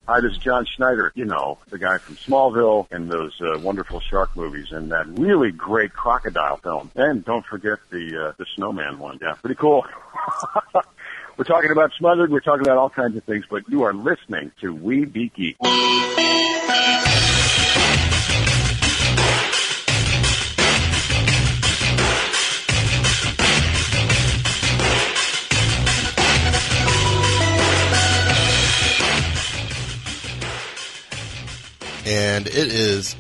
Hi, this is John Schneider. You know, the guy from Smallville and those wonderful shark movies and that really great crocodile film. And don't forget the snowman one. Yeah, pretty cool. We're talking about Smothered. We're talking about all kinds of things, but you are listening to We Be Geek. And it is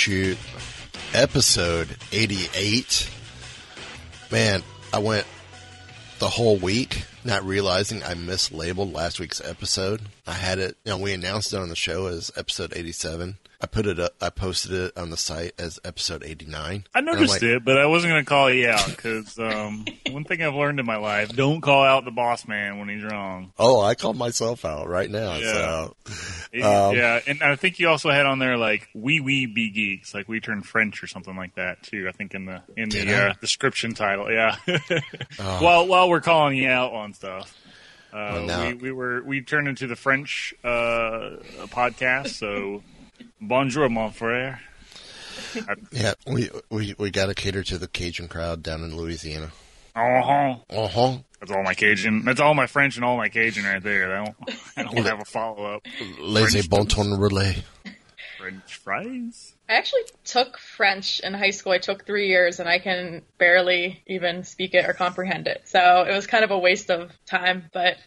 episode 88. Man, I went the whole week not realizing I mislabeled last week's episode. I had it, we announced it on the show as episode 87. I posted it on the site as episode 89. I noticed it, but I wasn't going to call you out because one thing I've learned in my life, don't call out the boss man when he's wrong. Oh, I called myself out right now. Yeah. So, yeah, and I think you also had on there like we be geeks, like we turn French or something like that too. I think in the description title. Yeah. While we're calling you out on stuff. We turned into the French podcast, so bonjour, mon frère. Yeah, we got to cater to the Cajun crowd down in Louisiana. That's all my Cajun. That's all my French and all my Cajun right there. I don't have a follow up. Les bon ton relais. French fries. I actually took French in high school. I took 3 years, and I can barely even speak it or comprehend it. So it was kind of a waste of time. But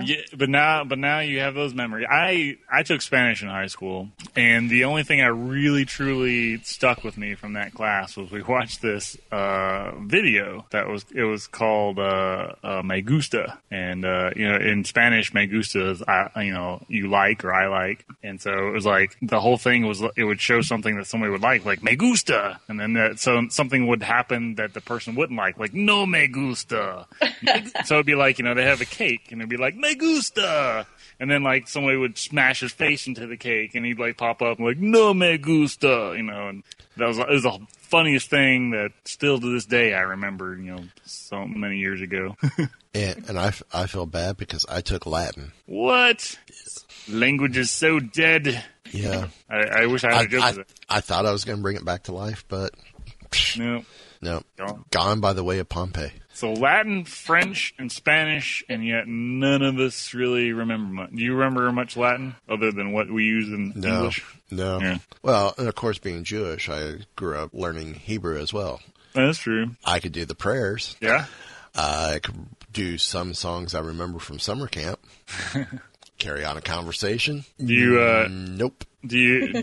now you have those memories. I took Spanish in high school, and the only thing I really truly stuck with me from that class was we watched this video it was called Me Gusta, and in Spanish Me Gusta is you like or I like, and so it was like the whole thing was it would show something that somebody would like me gusta, and then so something would happen that the person wouldn't like no me gusta. So it'd be like they have a cake and it'd be like me gusta, and then like somebody would smash his face into the cake and he'd like pop up and like no me gusta, and it was the funniest thing that still to this day I remember, so many years ago. and I feel bad because I took Latin. What? Language is so dead. Yeah. I wish I had a joke with it. I thought I was going to bring it back to life, but no. Gone by the way of Pompeii. So Latin, French, and Spanish, and yet none of us really remember much. Do you remember much Latin other than what we use in English? No. Yeah. Well, and of course, being Jewish, I grew up learning Hebrew as well. That's true. I could do the prayers. Yeah. I could do some songs I remember from summer camp. Carry on a conversation. Do you? Nope. Do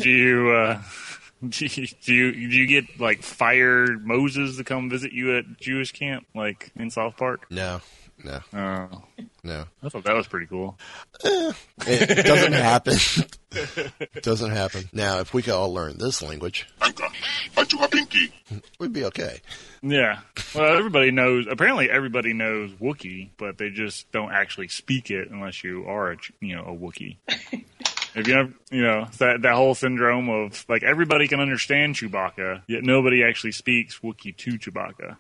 you get like fire Moses to come visit you at Jewish camp, like in South Park? No. Oh. No. I thought that was pretty cool. It doesn't happen. Doesn't happen. Now, if we could all learn this language, we'd be okay. Yeah. Well, apparently everybody knows Wookiee, but they just don't actually speak it unless you are a Wookiee. If you know, that whole syndrome of like everybody can understand Chewbacca, yet nobody actually speaks Wookiee to Chewbacca.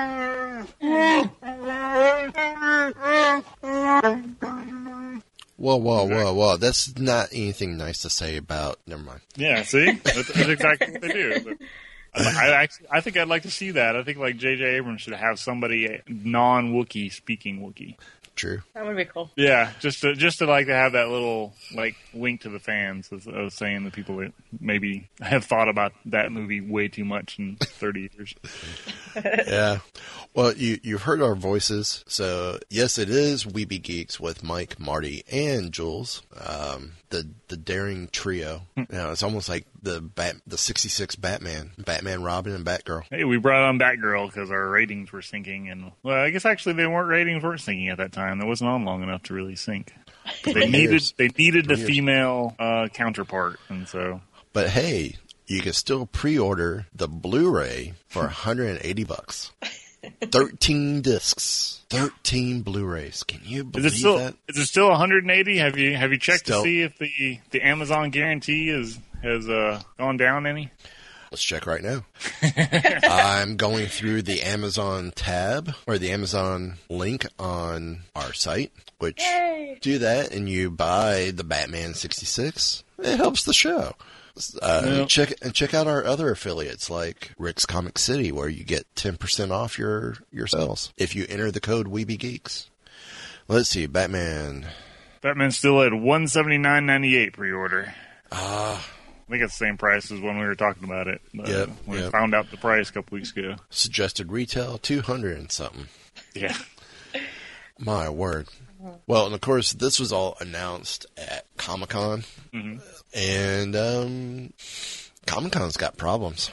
Whoa. That's not anything nice to say about. Never mind. Yeah, see? That's exactly what they do. I think I'd like to see that. I think like J.J. Abrams should have somebody non-Wookiee speaking Wookiee. True. That would be cool. Yeah, just to like to have that little like wink to the fans of saying the people that maybe have thought about that movie way too much in 30 years. Yeah. Well, you've heard our voices, so yes, it is We Be Geeks with Mike, Marty, and Jules. The daring trio. It's almost like the 66 Batman, Robin, and Batgirl. Hey, we brought on Batgirl because our ratings were sinking, and well, I guess actually ratings weren't sinking at that time. That wasn't on long enough to really sink. They needed the female counterpart, and so. But hey, you can still pre-order the Blu-ray for $180. 13 discs, 13 Blu-rays. Can you believe that? Is it still 180? Have you checked to see if the Amazon guarantee has gone down any? Let's check right now. I'm going through the Amazon tab or the Amazon link on our site, which Yay. do that and you buy the Batman 66. It helps the show. Check out our other affiliates like Rick's Comic City, where you get 10% off your sales if you enter the code WeebyGeeks. Let's see, Batman's still at $179.98 pre-order. Ah. I think it's the same price as when we were talking about it. Yep. We found out the price a couple weeks ago. Suggested retail, $200 and something. Yeah. My word. Well, and of course, this was all announced at Comic-Con. Mm-hmm. And Comic-Con's got problems.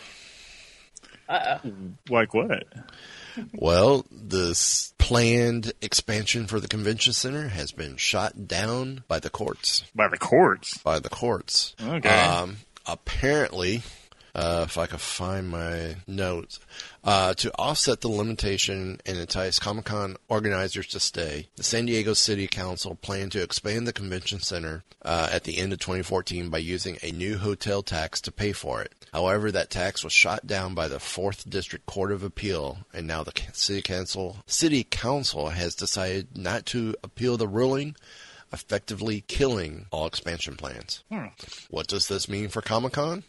Like what? Well, this planned expansion for the convention center has been shot down by the courts. By the courts? By the courts. Okay. Apparently, if I could find my notes, to offset the limitation and entice Comic-Con organizers to stay, the San Diego City Council planned to expand the convention center at the end of 2014 by using a new hotel tax to pay for it. However, that tax was shot down by the 4th District Court of Appeal, and now the City Council has decided not to appeal the ruling, effectively killing all expansion plans. What does this mean for Comic-Con?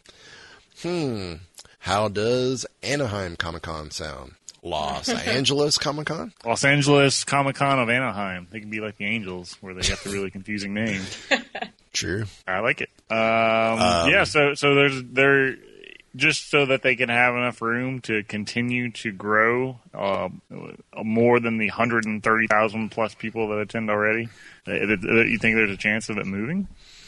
How does Anaheim Comic-Con sound? Los Angeles Comic-Con? Los Angeles Comic-Con of Anaheim. They can be like the Angels, where they got the really confusing name. True. I like it. Yeah, so they're just so that they can have enough room to continue to grow more than the 130,000 plus people that attend already. You think there's a chance of it moving?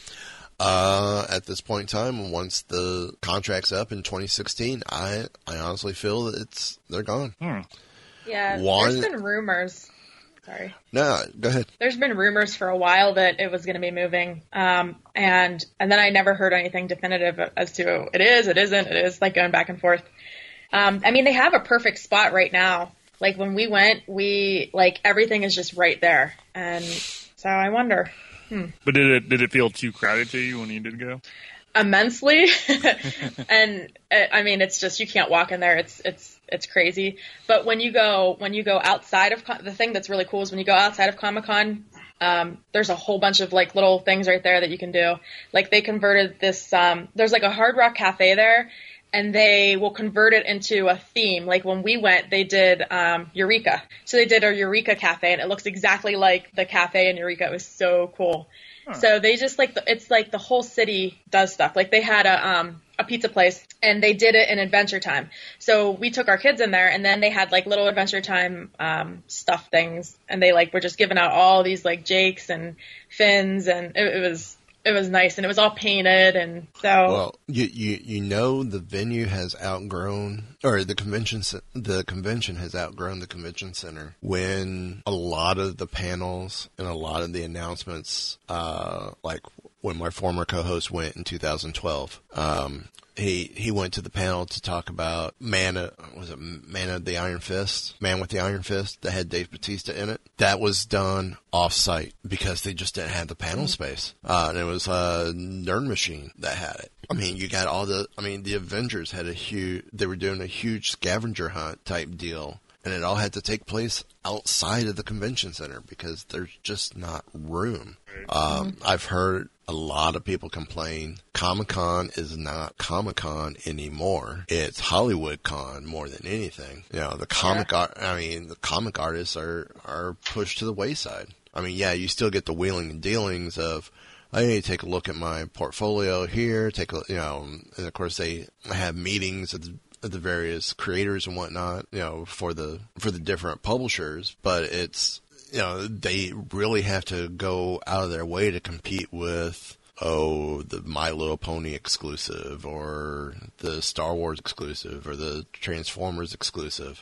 At this point in time, once the contract's up in 2016, I honestly feel that they're gone. Yeah, there's been rumors. Sorry. No, go ahead. There's been rumors for a while that it was going to be moving, and then I never heard anything definitive as to it is, it isn't, it is, like going back and forth. I mean, they have a perfect spot right now. Like when we went, everything is just right there, and so I wonder. But did it feel too crowded to you when you did go? Immensely, and I mean, it's just you can't walk in there. It's crazy. But when you go outside of the thing that's really cool is when you go outside of Comic-Con, there's a whole bunch of like little things right there that you can do. Like they converted this. There's like a Hard Rock Cafe there, and they will convert it into a theme. Like when we went, they did Eureka. So they did a Eureka Cafe, and it looks exactly like the cafe in Eureka. It was so cool. So they just it's like the whole city does stuff. Like they had a pizza place and they did it in Adventure Time. So we took our kids in there and then they had like little Adventure Time stuff things and they were just giving out all these like Jakes and Finns and it was nice and it was all painted and so. Well, you know the venue has outgrown or the convention has outgrown the convention center when a lot of the panels and a lot of the announcements, like when my former co-host went in 2012, he went to the panel to talk about Man with the Iron Fist that had Dave Bautista in it. That was done off-site because they just didn't have the panel space. And it was Nerd Machine that had it. I mean, you got the Avengers had they were doing a huge scavenger hunt type deal. And it all had to take place outside of the convention center because there's just not room. I've heard a lot of people complain Comic-Con is not Comic-Con anymore. It's Hollywood Con more than anything. You know, the comic artists are pushed to the wayside. I mean, yeah, you still get the wheeling and dealings of, I need to take a look at my portfolio here, and of course they have meetings at the various creators and whatnot, for the different publishers, but it's, they really have to go out of their way to compete with, the My Little Pony exclusive or the Star Wars exclusive or the Transformers exclusive.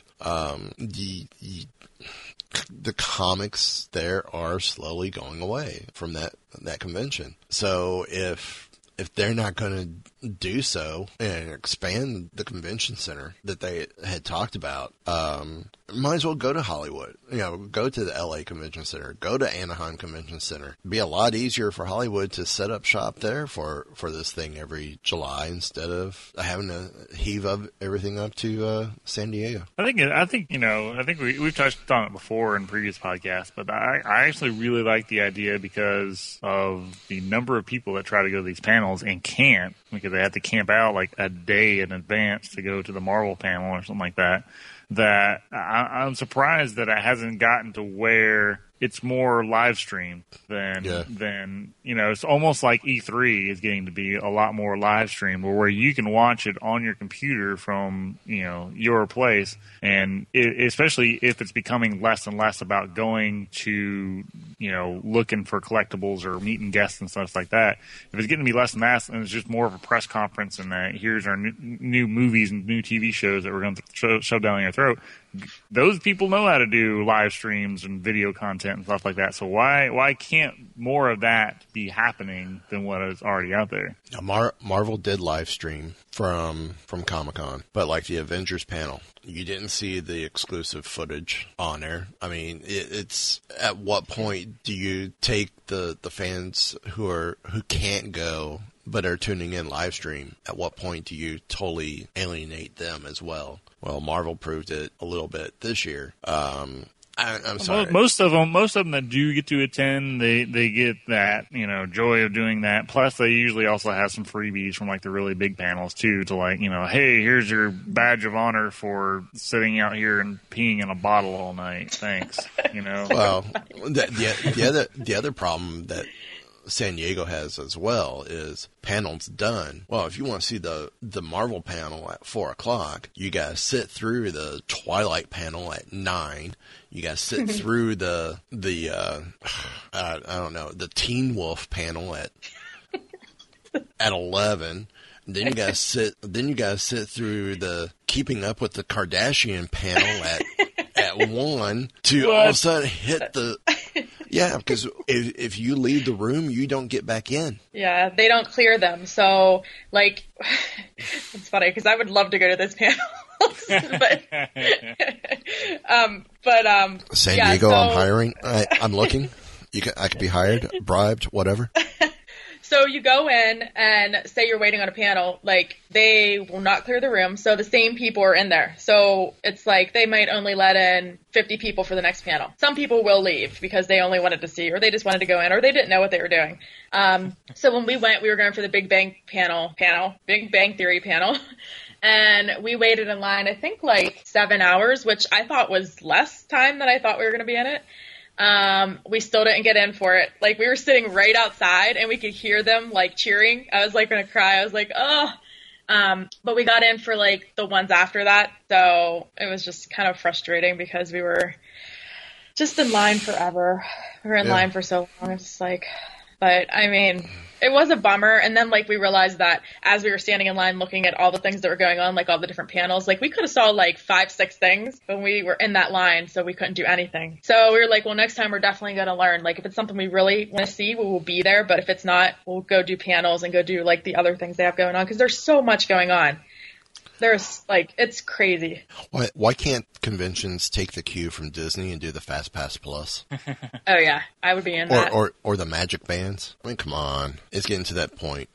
The comics there are slowly going away from that convention. So if they're not going to do so and expand the convention center that they had talked about, might as well go to Hollywood. Go to the LA Convention Center, go to Anaheim Convention Center. It'd be a lot easier for Hollywood to set up shop there for this thing every July instead of having to heave up everything up to San Diego. I think we've touched on it before in previous podcasts, but I actually really like the idea because of the number of people that try to go to these panels and can't because they have to camp out like a day in advance to go to the Marvel panel or something like that. That I'm surprised that it hasn't gotten to where it's more live streamed than it's almost like E3 is getting to be a lot more live streamed where you can watch it on your computer from your place, and especially if it's becoming less and less about going to looking for collectibles or meeting guests and stuff like that. If it's getting to be less and less, and it's just more of a press conference and here's our new movies and new TV shows that we're going to shove down your throat. Those people know how to do live streams and video content and stuff like that. So why can't more of that be happening than what is already out there? Now, Marvel did live stream from Comic-Con, but like the Avengers panel, you didn't see the exclusive footage on there. I mean, it's at what point do you take the fans who can't go but are tuning in live stream? At what point do you totally alienate them as well? Well, Marvel proved it a little bit this year. I'm sorry. Most of them that do get to attend, they get that joy of doing that. Plus, they usually also have some freebies from like the really big panels too. To like hey, here's your badge of honor for sitting out here and peeing in a bottle all night. Thanks. Well, the other problem that San Diego has as well is panels done. Well, if you want to see the Marvel panel at 4:00, you got to sit through the Twilight panel at 9. You got to sit through the Teen Wolf panel at 11. Then you got to sit through the Keeping Up with the Kardashian panel at 1 to all of a sudden hit the. Yeah, because if you leave the room, you don't get back in. Yeah, they don't clear them. So, like, it's funny because I would love to go to this panel. but San Diego, I'm hiring. I'm looking. I could be hired, bribed, whatever. So you go in and say you're waiting on a panel, like they will not clear the room. So the same people are in there. So it's like they might only let in 50 people for the next panel. Some people will leave because they only wanted to see, or they just wanted to go in, or they didn't know what they were doing. So when we went, we were going for the Big Bang Big Bang Theory panel. And we waited in line, I think like 7 hours, which I thought was less time than I thought we were going to be in it. We still didn't get in for it. Like we were sitting right outside and we could hear them like cheering. I was like going to cry. I was like, oh, but we got in for like the ones after that. So it was just kind of frustrating because we were just in line forever. We were in line for so long. It's just like, but I mean, it was a bummer. And then like we realized that as we were standing in line looking at all the things that were going on, like all the different panels, like we could have saw like 5-6 things when we were in that line. So we couldn't do anything. So we were like, well, next time we're definitely going to learn. Like if it's something we really want to see, we will be there. But if it's not, we'll go do panels and go do like the other things they have going on. Cause there's so much going on. There's like, it's crazy. Why can't conventions take the cue from Disney and do the Fast Pass Plus? Oh yeah, I would be in that. Or the Magic Bands. I mean, come on, it's getting to that point.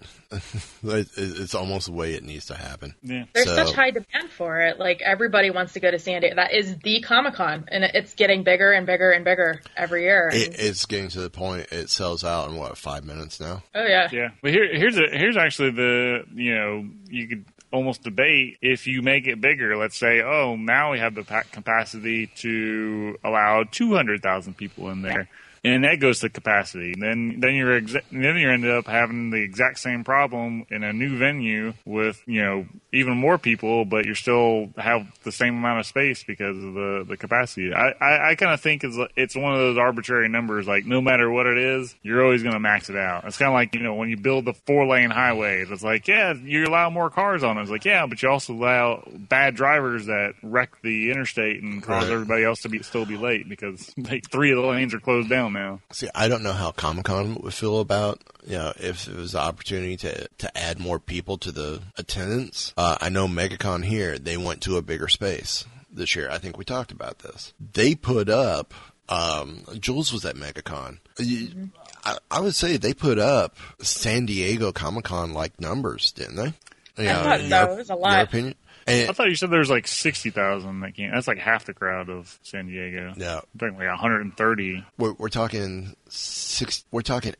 It's almost the way it needs to happen. Yeah. There's such high demand for it. Like everybody wants to go to San Diego. That is the Comic-Con, and it's getting bigger and bigger and bigger every year. It's getting to the point it sells out in 5 minutes now. Oh yeah. Yeah. But here's actually the you could almost debate if you make it bigger. Let's say, oh, now we have the capacity to allow 200,000 people in there. And that goes to capacity. Then you ended up having the exact same problem in a new venue with even more people, but you still have the same amount of space because of the capacity. I kind of think it's one of those arbitrary numbers. Like no matter what it is, you're always going to max it out. It's kind of like when you build the 4-lane highways. It's like you allow more cars on it. It's like but you also allow bad drivers that wreck the interstate and cause everybody else to still be late because 3 of the lanes are closed down now. See, I don't know how Comic-Con would feel about, if it was the opportunity to add more people to the attendance. I know MegaCon here, they went to a bigger space this year. I think we talked about this. They put up, Jules was at MegaCon. I would say they put up San Diego Comic-Con like numbers, didn't they? I thought so. It was a lot. Your opinion? And I thought you said there was like 60,000 that came. That's like half the crowd of San Diego. Yeah, I'm thinking like 130. we're talking we're talking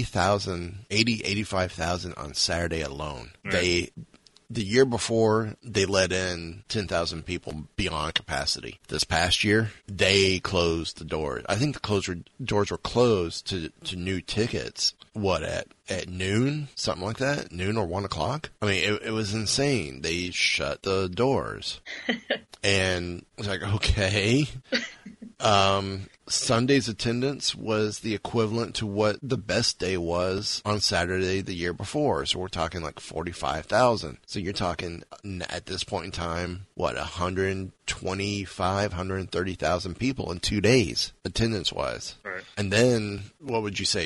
85,000 on Saturday alone. Right. The year before, they let in 10,000 people beyond capacity. This past year, they closed the doors. I think the doors were closed to new tickets. What, at noon? Something like that? Noon or 1 o'clock? I mean, it was insane. They shut the doors. And I was like, okay. Sunday's attendance was the equivalent to what the best day was on Saturday the year before. So we're talking like 45,000. So you're talking at this point in time, 130,000 people in 2 days, attendance wise. Right. And then what would you say,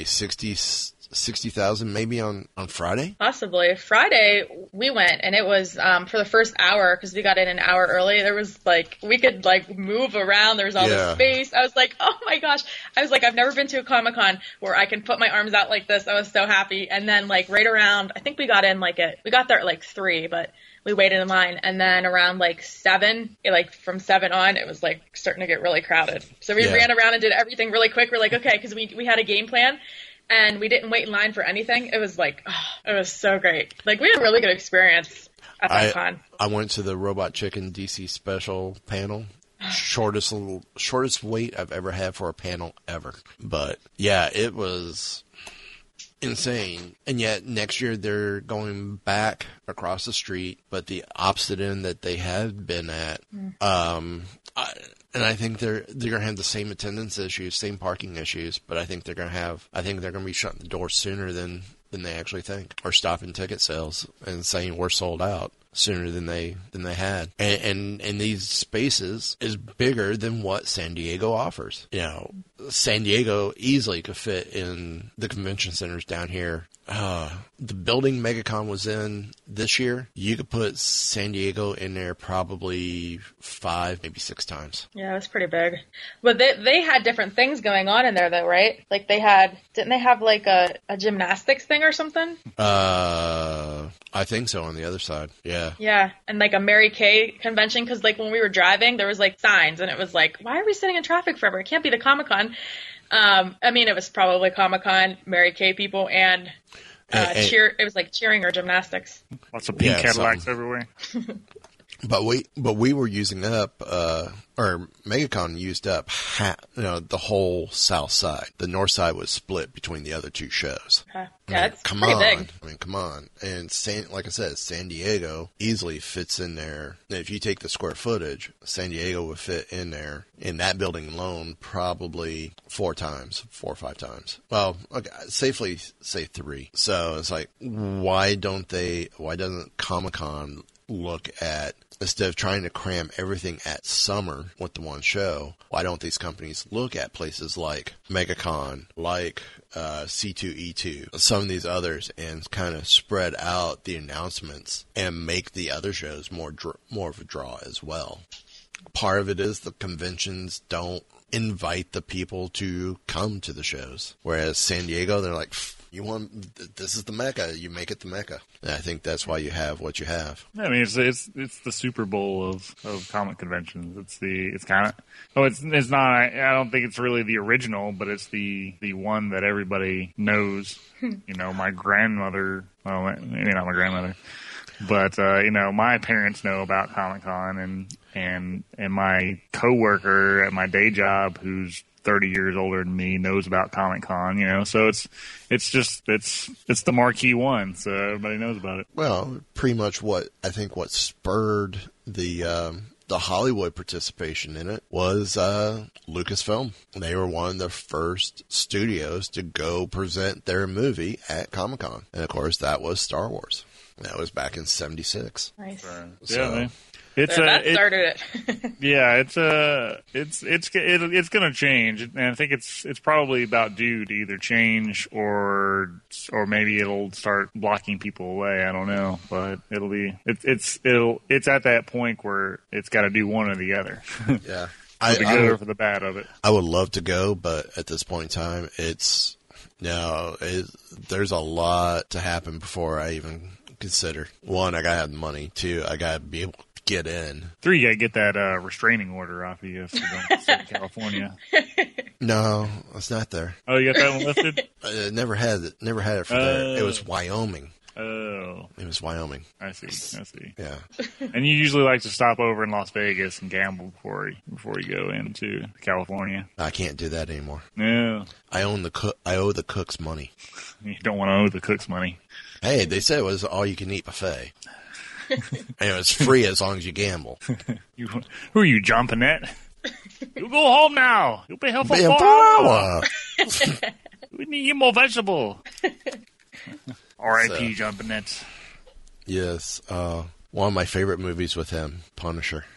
60,000 maybe on Friday? Possibly. Friday, we went, and it was for the first hour, because we got in an hour early. There was, we could, move around. There was all this space. I was like, oh, my gosh. I was like, I've never been to a Comic-Con where I can put my arms out like this. I was so happy. And then, right around, I think we got in, we got there at, 3, but we waited in line. And then around, 7, from 7 on, it was, starting to get really crowded. So we ran around and did everything really quick. We're like, okay, because we had a game plan. And we didn't wait in line for anything. It was it was so great. We had a really good experience at that con. I went to the Robot Chicken DC special panel. Shortest wait I've ever had for a panel ever. But yeah, it was insane. And yet next year they're going back across the street, but the opposite end that they had been at. And I think they're going to have the same attendance issues, same parking issues, but I think they're going to be shutting the doors sooner than they actually think, or stopping ticket sales and saying we're sold out sooner than they had. And these spaces is bigger than what San Diego offers. San Diego easily could fit in the convention centers down here. The building MegaCon was in this year, you could put San Diego in there probably 5, maybe 6 times. Yeah, it was pretty big. But they had different things going on in there, though, right? Didn't they have a gymnastics thing or something? I think so on the other side. Yeah. Yeah, and a Mary Kay convention, because when we were driving, there was signs, and it was why are we sitting in traffic forever? It can't be the Comic-Con. It was probably Comic-Con, Mary Kay people, and it was cheering or gymnastics. Lots of pink Cadillacs everywhere. But we were using up, or MegaCon used up the whole south side. The north side was split between the other 2 shows. Okay. Yeah, it's pretty big. Come on. And like I said, San Diego easily fits in there. If you take the square footage, San Diego would fit in there in that building alone probably 4 or 5 times. Well, okay, safely say 3. So it's why doesn't Comic-Con look at, instead of trying to cram everything at summer with the one show, why don't these companies look at places like MegaCon, like C2E2, some of these others, and kind of spread out the announcements and make the other shows more of a draw as well. Part of it is the conventions don't invite the people to come to the shows, whereas San Diego, they're like, this is the Mecca. You make it the Mecca. And I think that's why you have what you have. I mean, it's the Super Bowl of comic conventions. It's not. I don't think it's really the original, but it's the one that everybody knows. My grandmother. Well, maybe not my grandmother, but my parents know about Comic-Con, and my coworker at my day job, who's 30 years older than me, knows about Comic-Con, so it's the marquee one, so everybody knows about it. Well, pretty much what spurred the Hollywood participation in it was Lucasfilm. They were one of the first studios to go present their movie at Comic-Con, and of course that was Star Wars. That was back in '76. Nice. Yeah, man. That started it. Yeah, it's gonna change, and I think it's probably about due to either change or maybe it'll start blocking people away. I don't know, but it's at that point where it's got to do one or the other. Yeah, for the good or for the bad of it. I would love to go, but at this point in time, there's a lot to happen before I even consider. One, I gotta have the money. Two, I gotta be able to get in. 3, you gotta get that restraining order off of you if you don't stay in California. No, it's not there. Oh, you got that one lifted? Never had it for there. It was Wyoming. Oh. It was Wyoming. I see. Yeah. And you usually like to stop over in Las Vegas and gamble before you go into California. I can't do that anymore. No. I owe the cook's money. You don't want to owe the cook's money. Hey, they said it was all you can eat buffet. And it was free as long as you gamble. Who are you, John Panette? You go home now. You'll be here for 4 hours. We need you more vegetable. R.I.P. John Panette. Yes. One of my favorite movies with him, Punisher.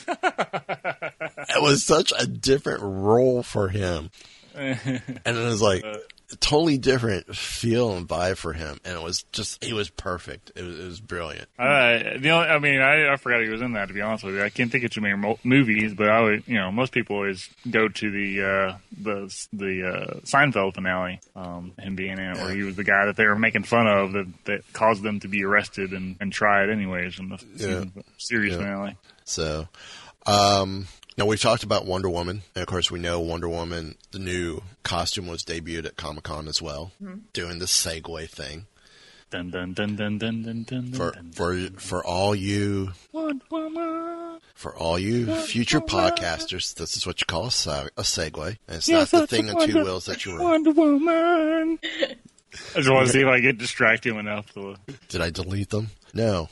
It was such a different role for him. And it was like a totally different feel and vibe for him. And it was just, he was perfect. It was brilliant. I forgot he was in that, to be honest with you. I can't think of too many movies, but most people always go to the Seinfeld finale, him being in it, where he was the guy that they were making fun of that caused them to be arrested and tried anyways in the series finale. So, now, we've talked about Wonder Woman, and of course we know Wonder Woman, the new costume was debuted at Comic-Con as well, doing the segue thing. Dun, dun, dun, dun, dun, dun, dun, for all you future podcasters, this is what you call a segue, and it's not the thing on 2 wheels that you were. Wonder Woman. I just want to see if I get distracted enough to. Did I delete them? No.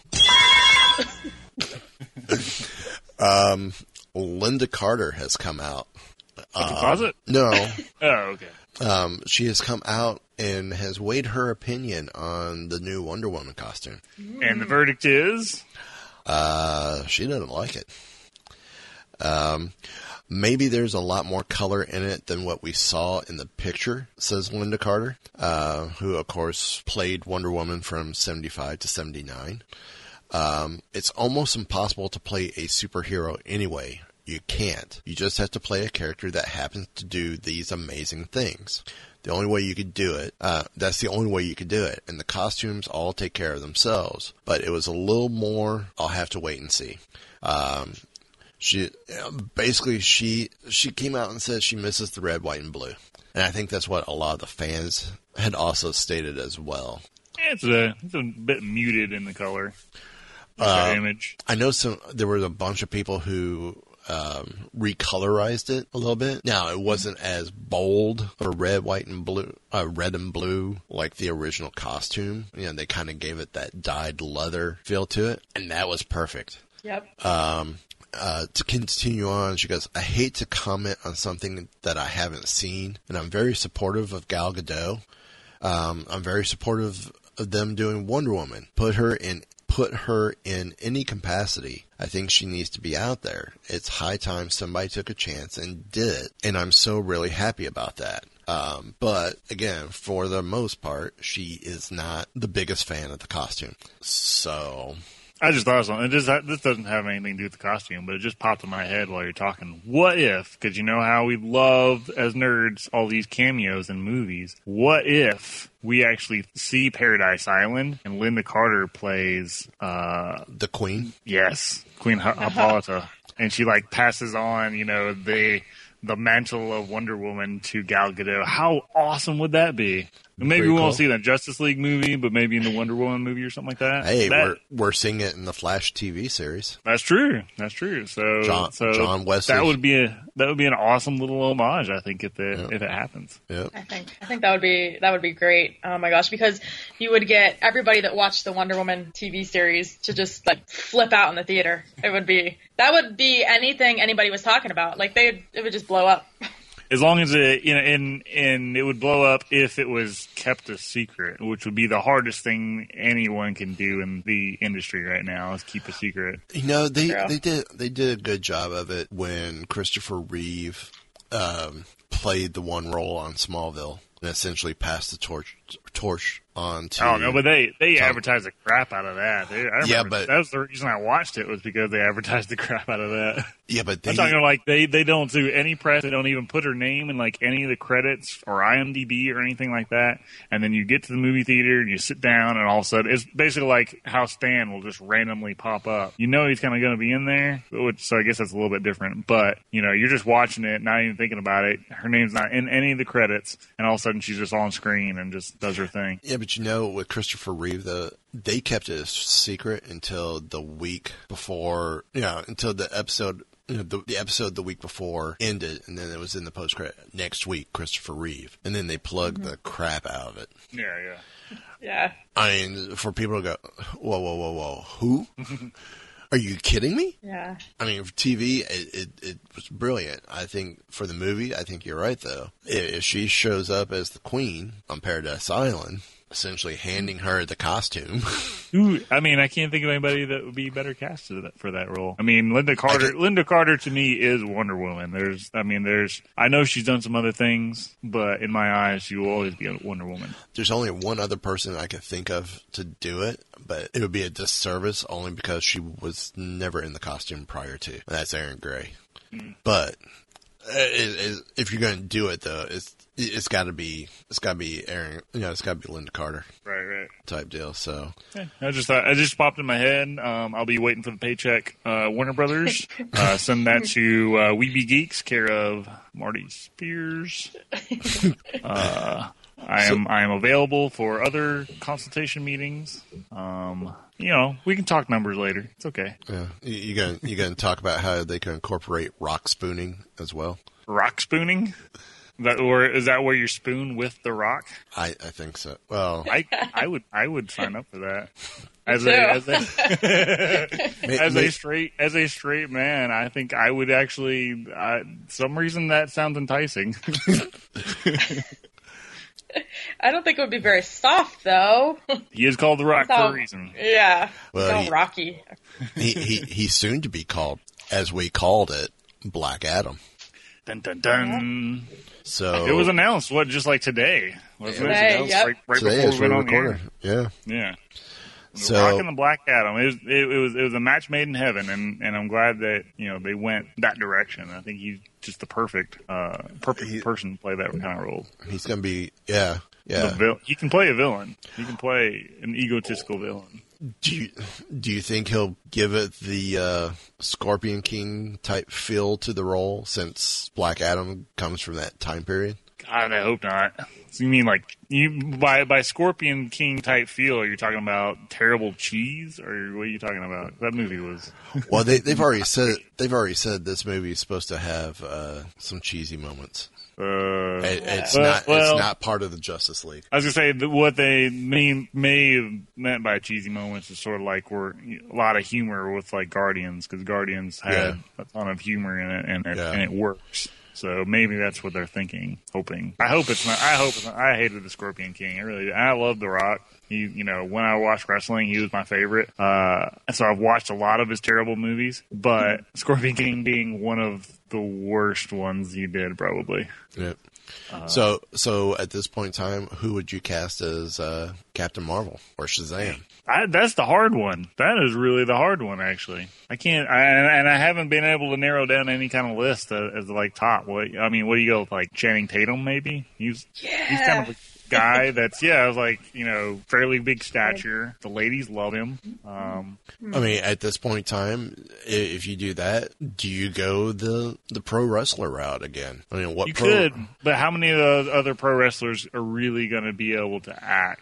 Linda Carter has come out. The closet? No. Oh, okay. She has come out and has weighed her opinion on the new Wonder Woman costume. And the verdict is? She doesn't like it. Maybe there's a lot more color in it than what we saw in the picture, says Linda Carter, who, of course, played Wonder Woman from 75 to 79. It's almost impossible to play a superhero anyway. You can't. You just have to play a character that happens to do these amazing things. The only way you could do it, that's the only way you could do it. And the costumes all take care of themselves. But it was a little more, I'll have to wait and see. She came out and said she misses the red, white, and blue. And I think that's what a lot of the fans had also stated as well. It's a bit muted in the color. Image. I know there were a bunch of people who recolorized it a little bit. Now, it wasn't as bold for red, white, and blue, red and blue like the original costume. They kind of gave it that dyed leather feel to it, and that was perfect. Yep. To continue on, she goes, I hate to comment on something that I haven't seen, and I'm very supportive of Gal Gadot. I'm very supportive of them doing Wonder Woman. Put her in any capacity. I think she needs to be out there. It's high time somebody took a chance and did it. And I'm so really happy about that. But again, for the most part, she is not the biggest fan of the costume. So I just thought of something. This doesn't have anything to do with the costume, but it just popped in my head while you're talking. What if, because you know how we love, as nerds, all these cameos in movies. What if we actually see Paradise Island and Linda Carter plays... the Queen? Yes, Queen Hippolyta. And she, passes on, the mantle of Wonder Woman to Gal Gadot. How awesome would that be? Maybe we won't see that Justice League movie, but maybe in the Wonder Woman movie or something like that. Hey, we're seeing it in the Flash TV series. That's true. So John Wesley. That would be an awesome little homage, I think, if it happens. Yep. I think that would be great. Oh my gosh, because you would get everybody that watched the Wonder Woman TV series to just flip out in the theater. That would be anything anybody was talking about. It would just blow up. As long as it, and it would blow up if it was kept a secret, which would be the hardest thing anyone can do in the industry right now is keep a secret. They did a good job of it when Christopher Reeve played the one role on Smallville and essentially passed the torch on to. Oh no, but they advertised the crap out of that. But that was the reason I watched it, was because they advertised the crap out of that. Yeah, but I'm talking like they don't do any press. They don't even put her name in like any of the credits or IMDb or anything like that. And then you get to the movie theater and you sit down, and all of a sudden it's basically like how Stan will just randomly pop up. You know he's kind of going to be in there, so I guess that's a little bit different. But you're just watching it, not even thinking about it. Her name's not in any of the credits, and all of a sudden she's just on screen and just does her thing. Yeah, but with Christopher Reeve, they kept it a secret until the week before, until the episode, the episode the week before ended, and then it was in the post-credit next week, Christopher Reeve. And then they plugged the crap out of it. Yeah. Yeah. I mean, for people to go, whoa, who? Are you kidding me? Yeah. I mean, for TV, it was brilliant. I think for the movie, I think you're right, though. If she shows up as the queen on Paradise Island, essentially handing her the costume. Ooh, I mean, I can't think of anybody that would be better casted for that role. I mean, Linda Carter to me is Wonder Woman. I know she's done some other things, but in my eyes, she will always be a Wonder Woman. There's only one other person I could think of to do it, but it would be a disservice only because she was never in the costume prior to. And that's Erin Gray. But if you're going to do it, though, it's got to be Erin. It's got to be Linda Carter, right, type deal. So yeah, I just popped in my head. I'll be waiting for the paycheck. Warner Brothers, send that to Weeby Geeks, care of Marty Spears. I am available for other consultation meetings. We can talk numbers later. It's okay. Yeah, you gonna talk about how they can incorporate rock spooning as well. Rock spooning? Is that where you spoon with the rock? I think so. Well, I would sign up for that. As a straight man, I think I would actually. Some reason that sounds enticing. I don't think it would be very soft, though. He is called The Rock for a reason. Yeah. Well, Rocky. He's soon to be called, as we called it, Black Adam. Dun, dun, dun. So it was announced, just like today? Wasn't it? Today, yep. Right today before we went on the air. Yeah. The Rock and the Black Adam. It was a match made in heaven, and I'm glad that they went that direction. I think he's just the perfect person to play that kind of role. He's gonna be He can play a villain. He can play an egotistical villain. Do you think he'll give it the Scorpion King type feel to the role, since Black Adam comes from that time period? God, I hope not. So you mean like by Scorpion King type feel? Are you talking about terrible cheese, or what are you talking about? That movie was. Well, they've already said this movie is supposed to have some cheesy moments. It's not part of the Justice League. I was gonna say that what they may have meant by cheesy moments is sort of like a lot of humor with like Guardians, because Guardians had a ton of humor in it, and it works. So maybe that's what they're thinking, hoping. I hope it's not. I hated the Scorpion King. I love The Rock. He, when I watched wrestling, he was my favorite. So I've watched a lot of his terrible movies, but Scorpion King being one of the worst ones he did, probably. Yep. So at this point in time, who would you cast as Captain Marvel or Shazam? That's the hard one. That is really the hard one, actually. I can't, and I haven't been able to narrow down any kind of list as like top. What do you go with, like Channing Tatum? Maybe he's kind of a guy that's I was like fairly big stature. The ladies love him. I mean, at this point in time, if you do that, do you go the pro wrestler route again? I mean, you could, but how many of the other pro wrestlers are really going to be able to act?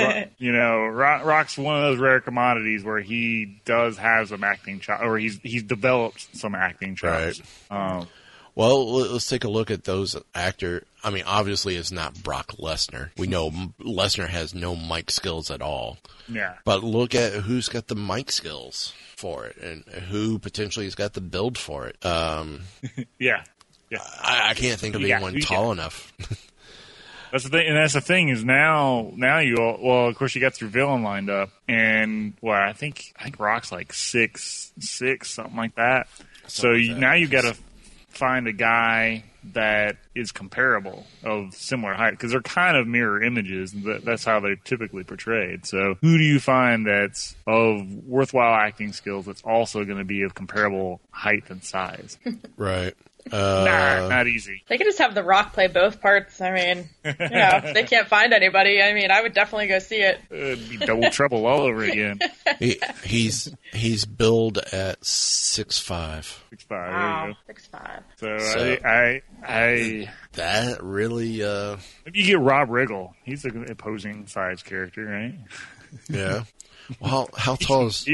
Rock's one of those rare commodities where he does have some acting chops, or he's developed some acting chops. Right. Well, let's take a look at those actors. I mean, obviously it's not Brock Lesnar. We know Lesnar has no mic skills at all. Yeah. But look at who's got the mic skills for it, and who potentially has got the build for it. Yeah. I can't think of anyone tall enough. That's the thing, and that's the thing is now you all, well, of course you got your villain lined up, and well, I think Rock's like 6'6", something like that. So now you got to find a guy that is comparable of similar height because they're kind of mirror images. That's how they're typically portrayed. So who do you find that's of worthwhile acting skills that's also going to be of comparable height and size? Right. Not easy. They could just have The Rock play both parts. I mean, if they can't find anybody, I mean, I would definitely go see it. It'd be double trouble all over again. He's billed at 6'5". 6'5". Wow, There you 6'5". go. So I that really maybe you get Rob Riggle. He's an opposing size character, right? Yeah. Well, how tall is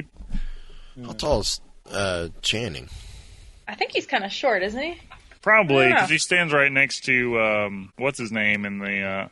Channing? I think he's kind of short, isn't he? Probably, because he stands right next to what's his name in the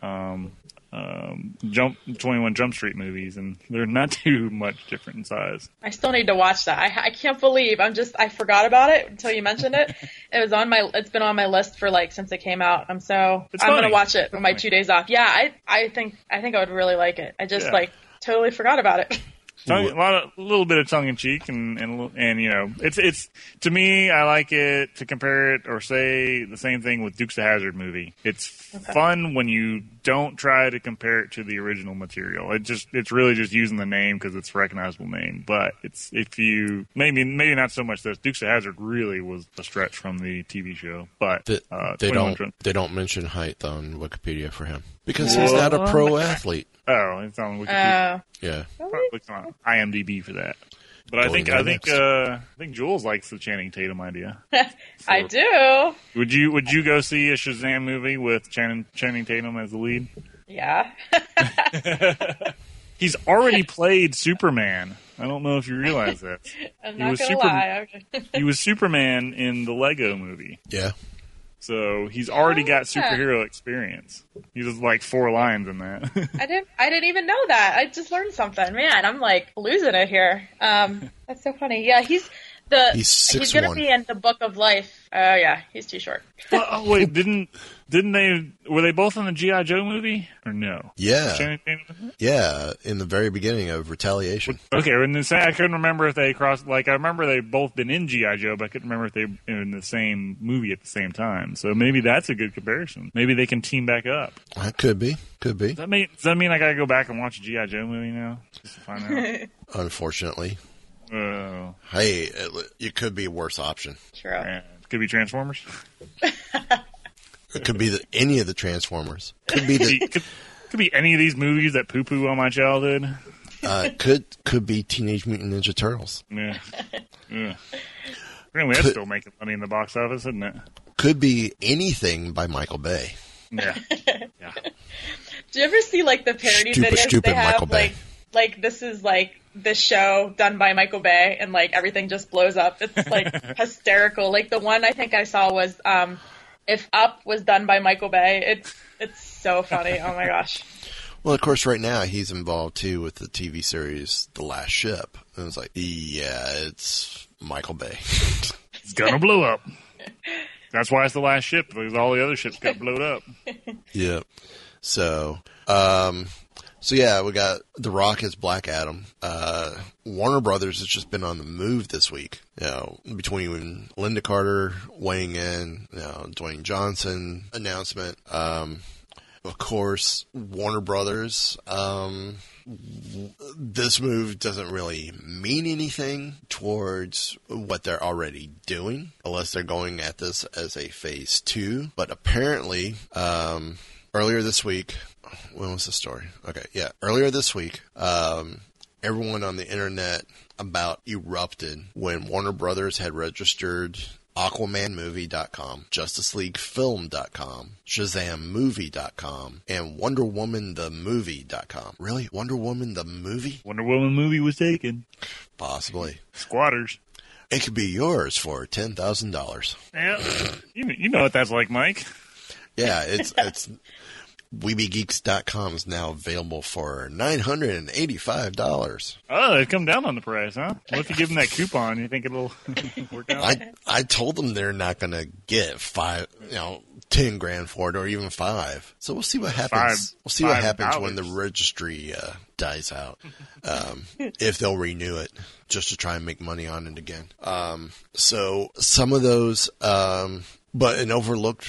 21 Jump Street movies, and they're not too much different in size. I still need to watch that. I can't believe I forgot about it until you mentioned it. It's been on my list for since it came out. I'm gonna watch it for my 2 days off. Yeah, I think I would really like it. I just totally forgot about it. A little bit of tongue in cheek, and it's to me, I like it to compare it or say the same thing with Dukes of Hazzard movie. It's fun when you don't try to compare it to the original material. It's really just using the name because it's a recognizable name. But if you maybe not so much this Dukes of Hazzard really was a stretch from the TV show, but they don't mention height on Wikipedia for him because he's not a pro athlete. Oh, it's on Wikipedia. Yeah. Probably look on IMDb for that. But I think Jules likes the Channing Tatum idea. I do. Would you go see a Shazam movie with Channing Tatum as the lead? Yeah. He's already played Superman. I don't know if you realize that. I'm not gonna lie. He was Superman in the Lego movie. Yeah. So he's already got superhero experience. He was 4 lines in that. I didn't even know that. I just learned something. Man, I'm losing it here. That's so funny. Yeah, he's 6'1". He's gonna be in the Book of Life. Oh yeah, he's too short. Well, wait, didn't were they both in the G.I. Joe movie or no? Yeah. Yeah, in the very beginning of Retaliation. Okay, and I couldn't remember if they crossed. I remember they both been in G.I. Joe, but I couldn't remember if they were in the same movie at the same time. So maybe that's a good comparison. Maybe they can team back up. That could be. Does that mean I gotta go back and watch a G.I. Joe movie now just to find out? Unfortunately. Hey, it could be a worse option. True. Yeah, it could be Transformers. It could be any of the Transformers. Could be could be any of these movies that poo-poo on my childhood. Could be Teenage Mutant Ninja Turtles. Yeah. Anyway, that's still making money in the box office, isn't it? Could be anything by Michael Bay. Yeah. Do you ever see the parody videos they have? Michael Bay. This is this show done by Michael Bay, and everything just blows up. It's hysterical. The one I think I saw was if Up was done by Michael Bay. It's so funny. Oh my gosh. Well, of course, right now he's involved too with the TV series The Last Ship. And it's it's Michael Bay. It's gonna blow up. That's why it's The Last Ship, because all the other ships got blown up. Yeah. So, yeah, we got The Rock as Black Adam. Warner Brothers has just been on the move this week. Between Linda Carter weighing in, Dwayne Johnson announcement. Of course, Warner Brothers. This move doesn't really mean anything towards what they're already doing, unless they're going at this as a phase 2. But apparently, earlier this week. When was the story? Okay, yeah. Earlier this week, everyone on the internet about erupted when Warner Brothers had registered AquamanMovie.com, JusticeLeagueFilm.com, ShazamMovie.com, and WonderWomanTheMovie.com. Really? Wonder Woman the movie? Wonder Woman movie was taken. Possibly. Squatters. It could be yours for $10,000. Yeah. You know what that's like, Mike. Yeah, it's WeebieGeeks.com is now available for $985. Oh, they've come down on the price, huh? What if you give them that coupon? You think it'll work out? I told them they're not going to get 10 grand for it or even 5. So we'll see what happens. We'll see what happens when the registry dies out. If they'll renew it just to try and make money on it again. So some of those, but an overlooked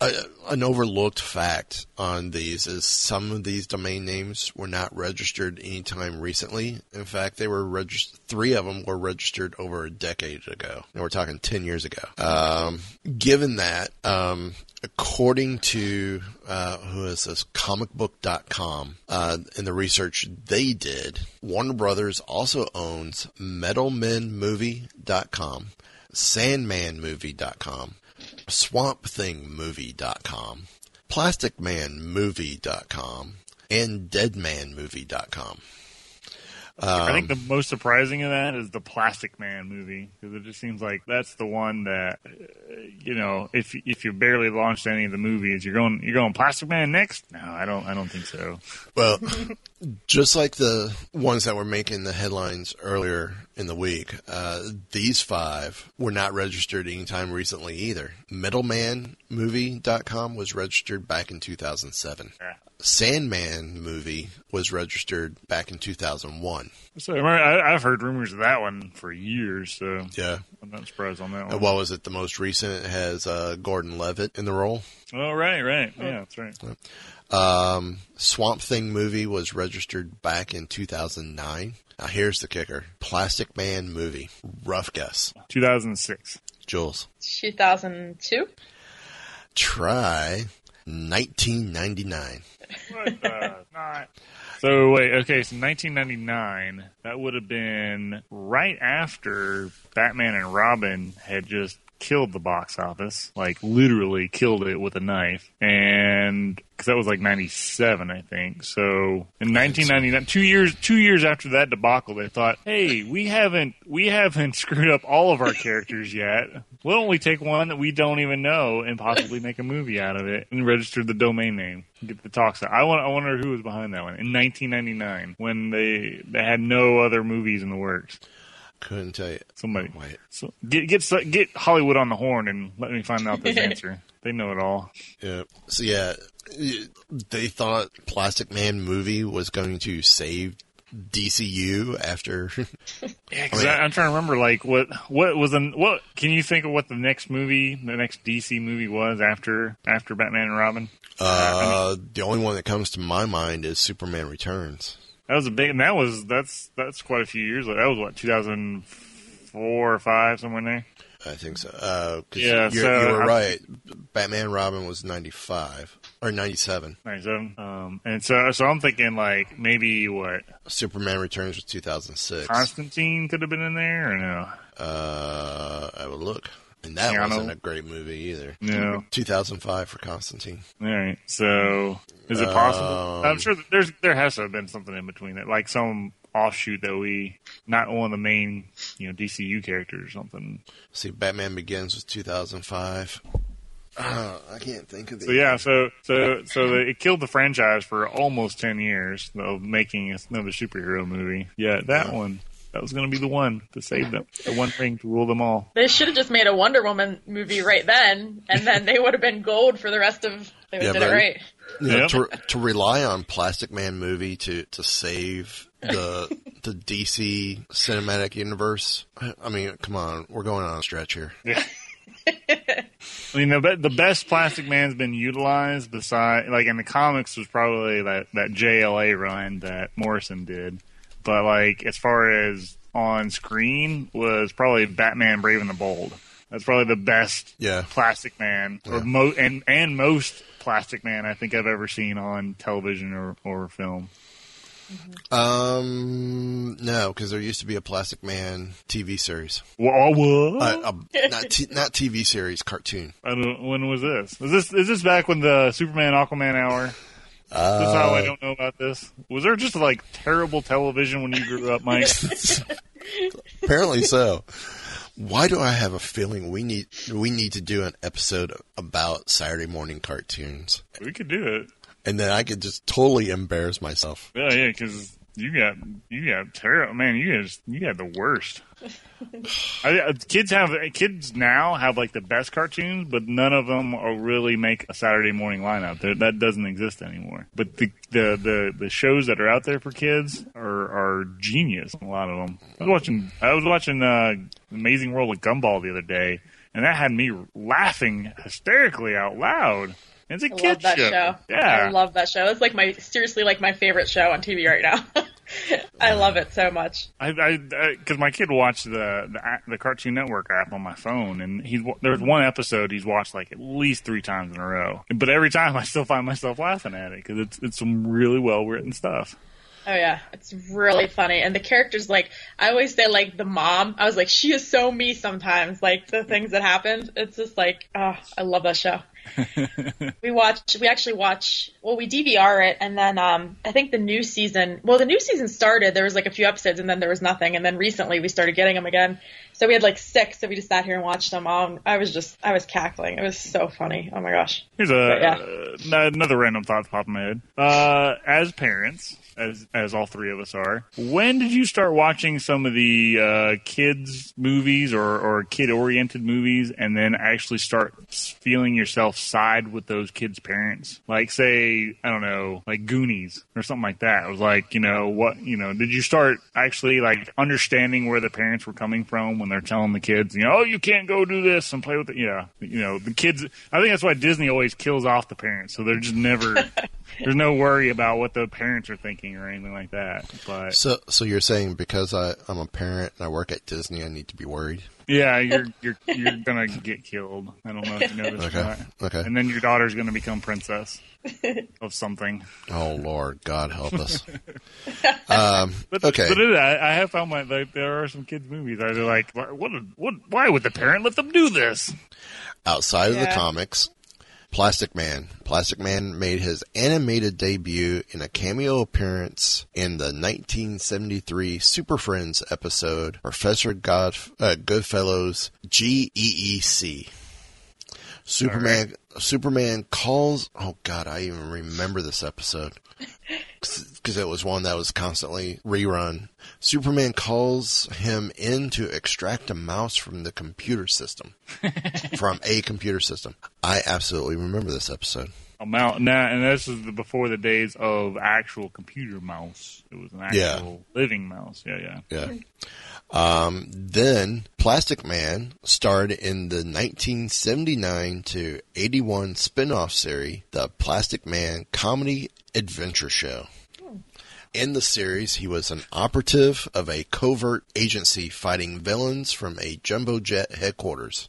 fact on these is some of these domain names were not registered anytime recently. In fact, they were 3 of them were registered over a decade ago. And we're talking 10 years ago. Given that, according to, who is this, comicbook.com, in the research they did, Warner Brothers also owns metalmenmovie.com, sandmanmovie.com, swampthingmovie.com, plasticmanmovie.com, and deadmanmovie.com. I think the most surprising of that is the Plastic Man movie, because it just seems like that's the one that, if you barely launched any of the movies, you're going Plastic Man next? No, I don't think so. Well, just like the ones that were making the headlines earlier in the week, these 5 were not registered anytime recently either. Middlemanmovie.com was registered back in 2007. Yeah. Sandman movie was registered back in 2001. So I've heard rumors of that one for years, so yeah, I'm not surprised on that one. And what was it? The most recent has Gordon Levitt in the role. Oh, right. Yeah, that's right. Swamp Thing movie was registered back in 2009. Now here's the kicker. Plastic Man movie. Rough guess. 2006. Jules. 2002? Try 1999. What the not? So wait, okay, so 1999, that would have been right after Batman and Robin had just killed the box office, like literally killed it with a knife, and because that was like 97, I think. So in 1999, 2 years after that debacle, they thought, hey, we haven't screwed up all of our characters yet. Why don't we take one that we don't even know and possibly make a movie out of it and register the domain name, get the talks out. I wonder who was behind that one in 1999 when they had no other movies in the works. Couldn't tell you. Somebody. Wait. So get Hollywood on the horn and let me find out this answer. They know it all. Yeah. So yeah, they thought Plastic Man movie was going to save DCU after. Yeah, because I'm trying to remember, like what can you think of what the next DC movie was after Batman and Robin? The only one that comes to my mind is Superman Returns. That was a big, and that's quite a few years ago. That was what, 2004 or 5, somewhere in there. I think so. Yeah, you were right. Batman Robin was 95 or 97. 97. And so I'm thinking like maybe what? Superman Returns was 2006. Constantine could have been in there or no? I would look. And that wasn't a great movie either. No. 2005 for Constantine. All right. So is it possible? I'm sure that there has to have been something in between that, like some offshoot that not one of the main, DCU characters or something. See, Batman Begins was 2005. I can't think of it. So yeah, so it killed the franchise for almost 10 years of making another superhero movie. Yeah, that one. That was going to be the one to save them. The one thing to rule them all. They should have just made a Wonder Woman movie right then, and then they would have been gold for the rest of. They did it right. To rely on Plastic Man movie to save the DC cinematic universe. I mean, come on, we're going on a stretch here. Yeah. I mean, the best Plastic Man's been utilized beside, like in the comics, was probably that JLA run that Morrison did. But like as far as on screen was probably Batman Brave and the Bold. That's probably the best Plastic Man or most Plastic Man I think I've ever seen on television or film. No, because there used to be a Plastic Man TV series. What? Not TV series, cartoon. When was this? Is this back when the Superman Aquaman hour? That's how I don't know about this. Was there just like terrible television when you grew up, Mike? Apparently so. Why do I have a feeling we need to do an episode about Saturday morning cartoons? We could do it. and then I could just totally embarrass myself. Yeah, because you got terrible, man. You got the worst. Kids now have like the best cartoons, but none of them will really make a Saturday morning lineup. That doesn't exist anymore. But the shows that are out there for kids are genius. A lot of them. I was watching Amazing World of Gumball the other day, and that had me laughing hysterically out loud. It's a kid show. Yeah, I love that show. It's like my favorite show on TV right now. I love it so much. Because my kid watched the Cartoon Network app on my phone, and there's one episode he's watched like at least 3 times in a row. But every time I still find myself laughing at it because it's some really well written stuff. Oh yeah, it's really funny. And the characters, like, I always say, like, the mom, I was like, she is so me sometimes, like, the things that happen. It's just like, oh, I love that show. We DVR it, and then I think the new season started, there was like a few episodes, and then there was nothing, and then recently we started getting them again. So we had like 6, so we just sat here and watched them all. I was cackling. It was so funny. Oh my gosh. Here's another random thought pop in my head. As parents, as all 3 of us are, when did you start watching some of the kids movies or kid-oriented movies, and then actually start feeling yourself side with those kids' parents? Like, say, I don't know, like Goonies or something like that. It was like, did you start actually like understanding where the parents were coming from when they're telling the kids, oh, you can't go do this and play with it? Yeah, the kids. I think that's why Disney always kills off the parents, so they're just never. There's no worry about what the parents are thinking or anything like that. But so you're saying because I'm a parent and I work at Disney, I need to be worried? Yeah, you're gonna get killed. I don't know if you know this or not. Okay. And then your daughter's gonna become princess of something. Oh Lord, God help us. But I have found there are some kids movies that are like, why would the parent let them do this? Outside of the comics, Plastic Man. Plastic Man made his animated debut in a cameo appearance in the 1973 Super Friends episode Professor Goodfellow's GEEC. Superman calls... Oh, God, I even remember this episode. Because it was one that was constantly rerun. Superman calls him in to extract a mouse from the computer system. From a computer system. I absolutely remember this episode. And this is before the days of actual computer mouse. It was an actual living mouse. Yeah. Then Plastic Man starred in the 1979 to 81 spin-off series, The Plastic Man Comedy Adventure Show. In the series, he was an operative of a covert agency fighting villains from a jumbo jet headquarters.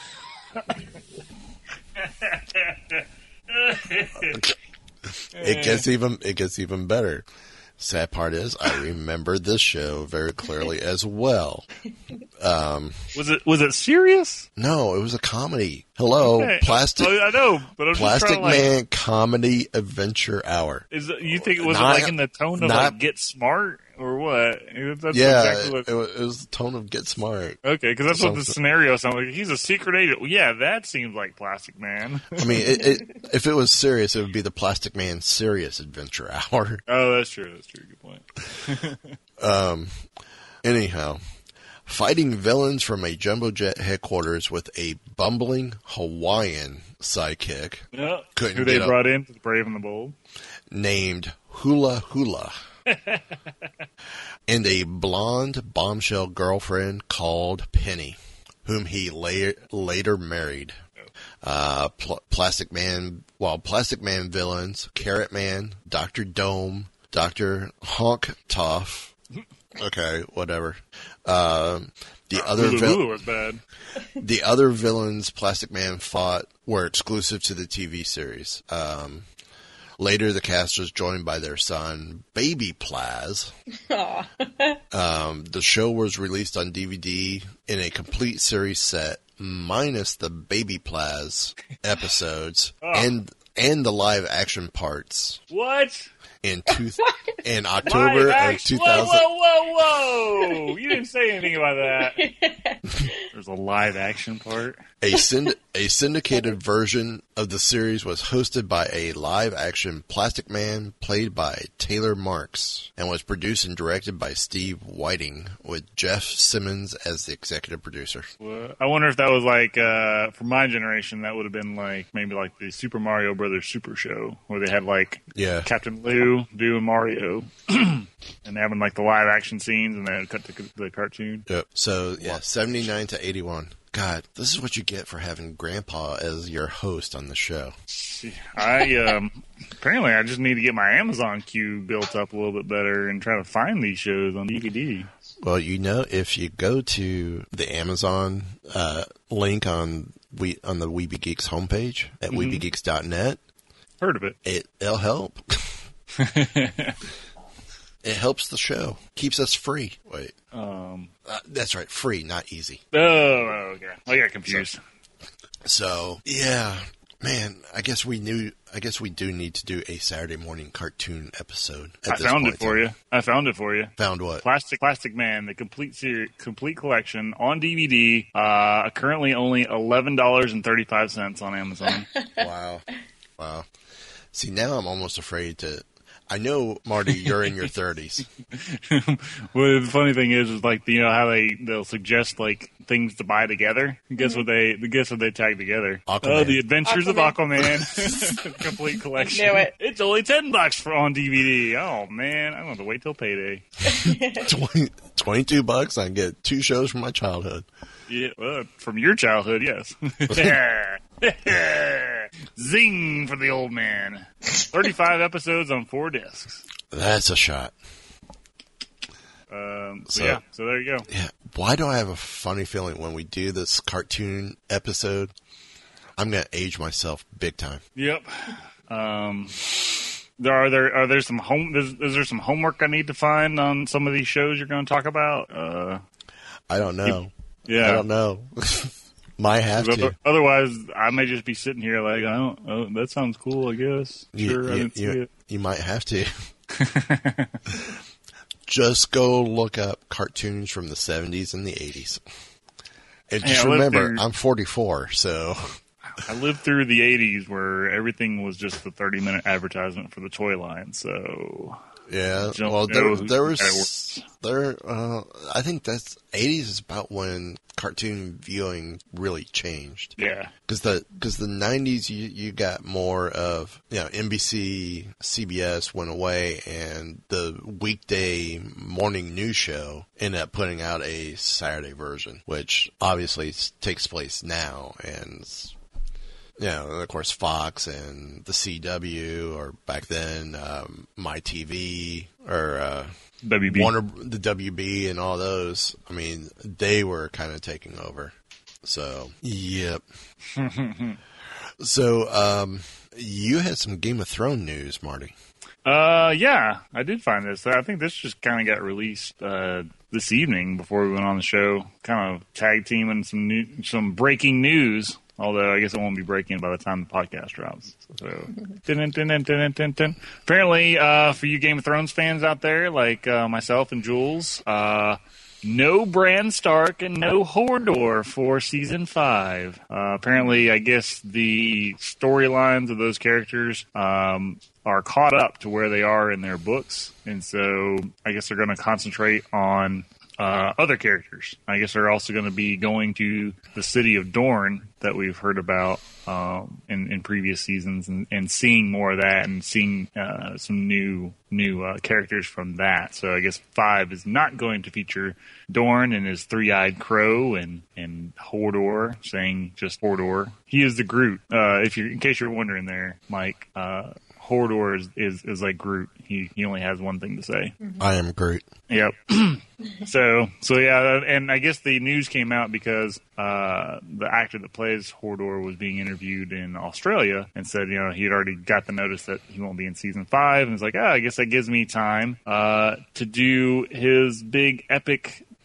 It gets even better. Sad part is, I remember this show very clearly as well. Was it serious? No, it was a comedy. Hello, okay. Plastic. I know, but I'm Plastic Man Comedy Adventure Hour. You think it was like in the tone of like Get Smart or what? That's exactly it was the tone of Get Smart. Okay, because that's what the scenario sounds like. He's a secret agent. Well, yeah, that seems like Plastic Man. I mean, if it was serious, it would be the Plastic Man Serious Adventure Hour. Oh, that's true. Good point. Anyhow, fighting villains from a jumbo jet headquarters with a bumbling Hawaiian sidekick. Yeah, who they brought in to the Brave and the Bold. Named Hula Hula. And a blonde bombshell girlfriend called Penny, whom he later married. Plastic Man villains, Carrot Man, Dr. Dome, Dr. Honk Toff. Okay, whatever. The other villains Plastic Man fought were exclusive to the TV series. Later, the cast was joined by their son, Baby Plaz. The show was released on DVD in a complete series set, minus the Baby Plaz episodes and the live action parts. What? in October of 2000. Whoa! You didn't say anything about that. There's a live action part. A syndicated version of the series was hosted by a live-action Plastic Man played by Taylor Marks and was produced and directed by Steve Whiting with Jeff Simmons as the executive producer. Well, I wonder if that was like, for my generation, that would have been like maybe like the Super Mario Brothers Super Show where they had like Captain Lou doing Mario and having like the live-action scenes and then cut to the cartoon. Yep. So, 79 to 81. God, this is what you get for having Grandpa as your host on the show. Apparently I just need to get my Amazon queue built up a little bit better and try to find these shows on DVD. Well, if you go to the Amazon link on the Weeby Geeks homepage at weebygeeks.net, heard of it. It'll help. It helps the show. Keeps us free. Wait. That's right. Free, not easy. Oh, okay. I got confused. So, yeah. Man, I guess we do need to do a Saturday morning cartoon episode. I found it for you. Found what? Plastic Man, the complete collection on DVD. Currently only $11.35 on Amazon. Wow. See, now I'm almost afraid to. I know, Marty, you're in your 30s. Well, the funny thing is like, you know how they'll suggest like things to buy together. Guess what they tag together? Aquaman. The Adventures of Aquaman, complete collection. I knew it. It's only $10 on DVD. Oh man, I'm gonna have to wait till payday. $22. I can get 2 shows from my childhood. Yeah, well, from your childhood, yes. Zing for the old man. 35 episodes on 4 discs. That's a shot. So there you go. Yeah. Why do I have a funny feeling when we do this cartoon episode, I'm going to age myself big time. Yep. Is there some homework I need to find on some of these shows you're going to talk about? I don't know. Yeah. I don't know. Might have to. Otherwise, I may just be sitting here like, that sounds cool, I guess. Sure, I didn't see it. You might have to. Just go look up cartoons from the 70s and the 80s. And just remember, I'm 44, so... I lived through the 80s where everything was just the 30-minute advertisement for the toy line, so... Yeah, well, I think that's 80s is about when cartoon viewing really changed. Yeah. Because the 90s, you got more of, NBC, CBS went away, and the weekday morning news show ended up putting out a Saturday version, which obviously takes place now, and and of course Fox and the CW, or back then MyTV, or WB. Warner, the WB, and all those. I mean, they were kind of taking over. So, yep. So, you had some Game of Thrones news, Marty. Yeah, I did find this. I think this just kind of got released this evening before we went on the show. Kind of tag teaming some breaking news. Although I guess it won't be breaking by the time the podcast drops. So, apparently, for you Game of Thrones fans out there, like myself and Jules, no Bran Stark and no Hodor for season 5. Apparently, I guess the storylines of those characters are caught up to where they are in their books, and so I guess they're going to concentrate on other characters. I guess they're also going to be going to the city of Dorne that we've heard about in previous seasons, and seeing more of that, and seeing some new characters from that. So I guess 5 is not going to feature Dorne and his three-eyed crow and Hodor, saying just Hodor. He is the Groot. In case you're wondering there, Mike, Hodor is like Groot. He only has one thing to say. I am Groot. Yep. So yeah, and I guess the news came out because the actor that plays Hodor was being interviewed in Australia and said, he had already got the notice that he won't be in season 5, and it's like, I guess that gives me time to do his big epic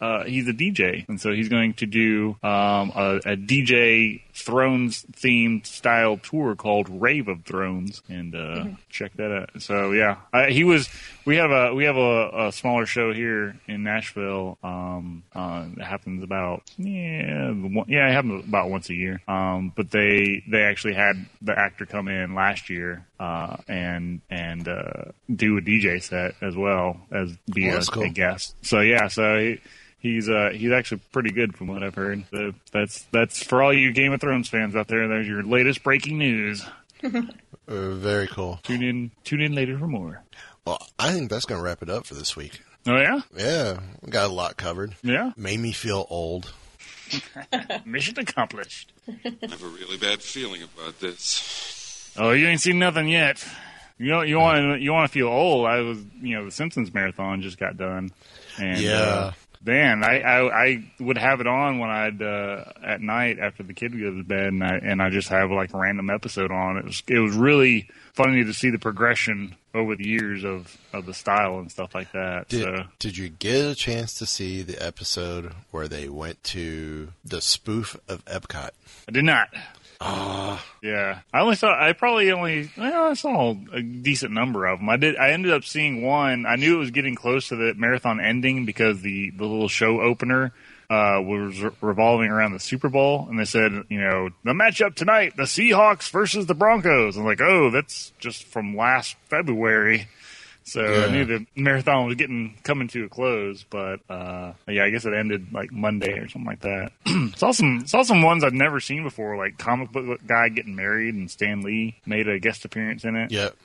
he's a DJ, and so he's going to do a DJ Thrones themed style tour called Rave of Thrones, and check that out. So yeah, we have a smaller show here in Nashville. It happens about it happens about once a year. But they actually had the actor come in last year and do a DJ set as well as be a guest. So yeah, he's actually pretty good from what I've heard. So that's for all you Game of Thrones fans out there. There's your latest breaking news. Very cool. Tune in later for more. Well, I think that's going to wrap it up for this week. Oh yeah? Yeah, we got a lot covered. Yeah. Made me feel old. Mission accomplished. I have a really bad feeling about this. Oh, you ain't seen nothing yet. You want to feel old. The Simpsons marathon just got done. And, yeah. Man, I would have it on when I'd at night after the kid goes to bed, and I just have like a random episode on. It was really funny to see the progression over the years of the style and stuff like that. Did you get a chance to see the episode where they went to the spoof of Epcot? I did not. Yeah. I saw a decent number of them. I ended up seeing one. I knew it was getting close to the marathon ending because the little show opener was revolving around the Super Bowl, and they said, the matchup tonight, the Seahawks versus the Broncos. I'm like, oh, that's just from last February. So yeah. I knew the marathon was coming to a close, but I guess it ended like Monday or something like that. saw some ones I'd never seen before, like Comic Book Guy getting married, and Stan Lee made a guest appearance in it. Yep.